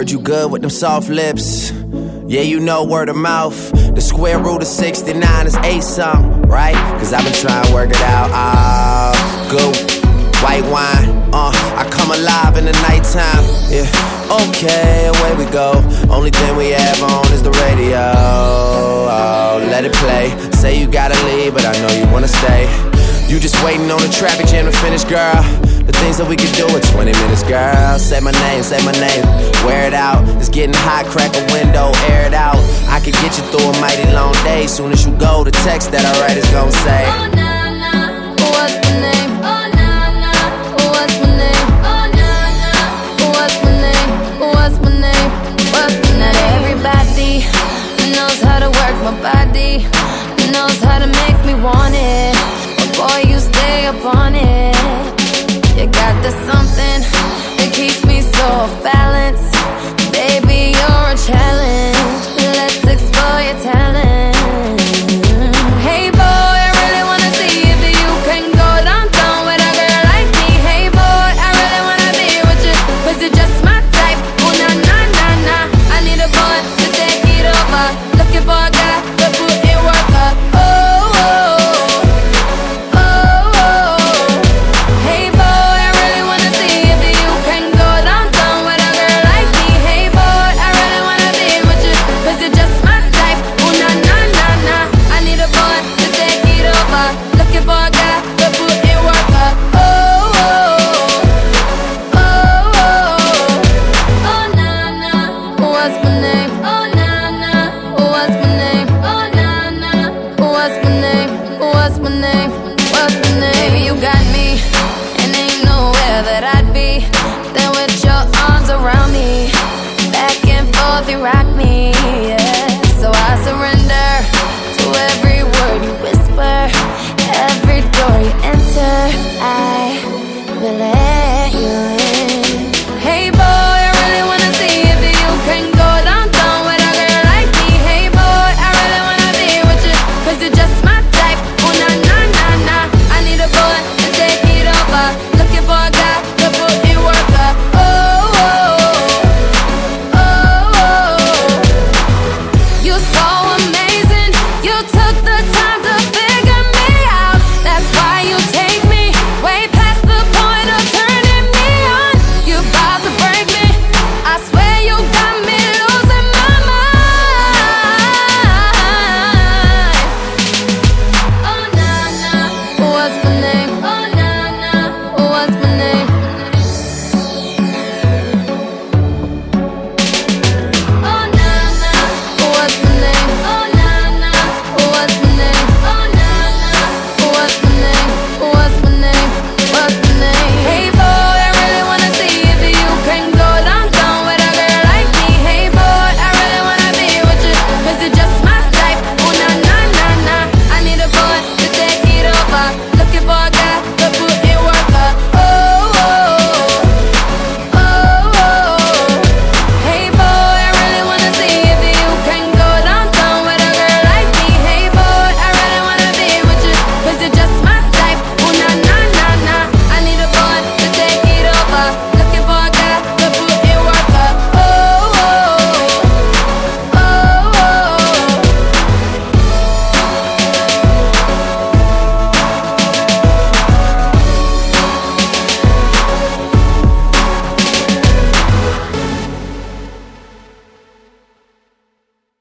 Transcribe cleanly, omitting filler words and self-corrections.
heard you good with them soft lips. Yeah, you know word of mouth. The square root of 69 is 8 something, right? Cause I've been trying to work it out. Good white wine, I come alive in the nighttime. Yeah, okay, away we go. Only thing we have on is the radio. Oh, let it play. Say you gotta leave, but I know you wanna stay. You just waiting on the traffic jam to finish, girl. The things that we could do in 20 minutes, girl. Say my name, wear it out. It's getting hot, crack a window, air it out. I could get you through a mighty long day. Soon as you go, the text that I write is gon' say, oh nah nah, what's my name? Oh nah nah, what's my name? Oh nah nah, what's my name? What's my name? What's my name? Not everybody knows how to work my body, knows how to make me want it. But boy, you stay up on it. You got the something that keeps me so off balance. Baby, you're a challenge. Let's explore your talent. Hey boy, I really wanna see if you can go downtown with a girl like me. Hey boy, I really wanna be with you, cause you're just my type. Oh nah nah nah nah, I need a boy to take it over. Looking for a guy to put in work up. Oh, oh, oh, oh. Hey boy, I really wanna see if you can go downtown with a girl like me. Hey boy, I really wanna be with you, cause you're just my type. Oh nah nah nah nah, I need a boy to take it over. Looking for a guy to put in work up. Oh, oh, oh, oh. Oh nah nah, what's my name? Oh nah nah, what's my name? Oh nah nah, what's my name? What's my name? What's my name? Baby, you got me, and ain't nowhere that I'd be than with your arms around me. Back and forth, you rock me.